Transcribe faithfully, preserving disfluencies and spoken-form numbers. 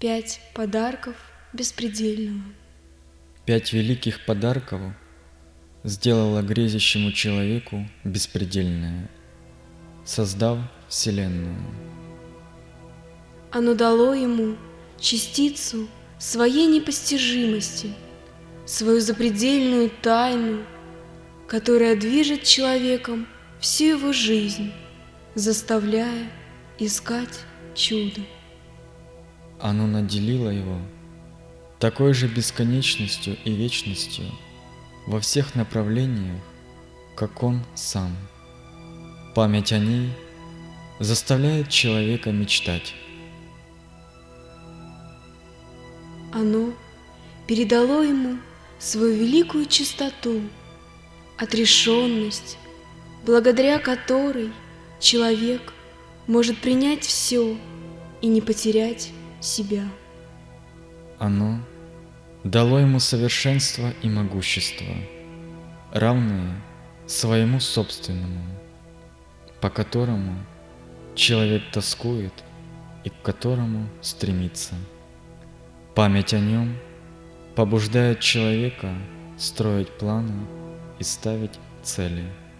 Пять подарков беспредельного. Пять великих подарков сделало грезящему человеку беспредельное, создав Вселенную. Оно дало ему частицу своей непостижимости, свою запредельную тайну, которая движет человеком всю его жизнь, заставляя искать чудо. Оно наделило его такой же бесконечностью и вечностью во всех направлениях, как он сам. Память о ней заставляет человека мечтать. Оно передало ему свою великую чистоту, отрешенность, благодаря которой человек может принять все и не потерять себя. Оно дало ему совершенство и могущество, равные своему собственному, по которому человек тоскует и к которому стремится. Память о нем побуждает человека строить планы и ставить цели.